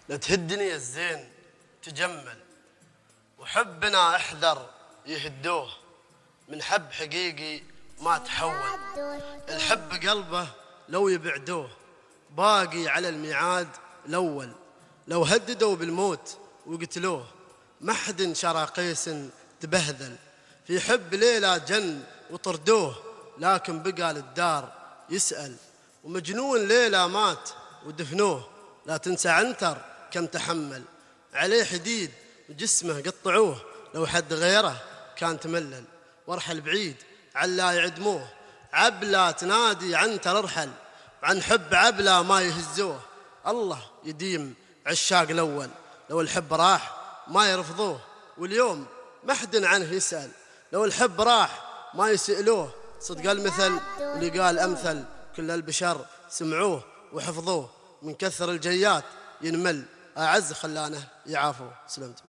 لا تهدني يا الزين تجمل، وحبنا احذر يهدوه، من حب حقيقي ما تحول. الحب قلبه لو يبعدوه، باقي على الميعاد الأول. لو هددوا بالموت وقتلوه، ما حد شرى قيس تبهذل. في حب ليلة جن وطردوه، لكن بقى للدار يسأل. ومجنون ليلة مات ودفنوه، لا تنسى عنتر كم تحمل. عليه حديد وجسمه قطعوه، لو حد غيره كان تملل. وارحل بعيد علا يعدموه، عبلة تنادي عنتر ارحل. وعن حب عبلة ما يهزوه، الله يديم عشاق الأول. لو الحب راح ما يرفضوه، واليوم ما حد عنه يسأل. لو الحب راح ما يسألوه، صدق المثل واللي قال أمثل. كل البشر سمعوه وحفظوه، من كثر الجيات ينمل. أعز خلانه يعافوه. سلمت.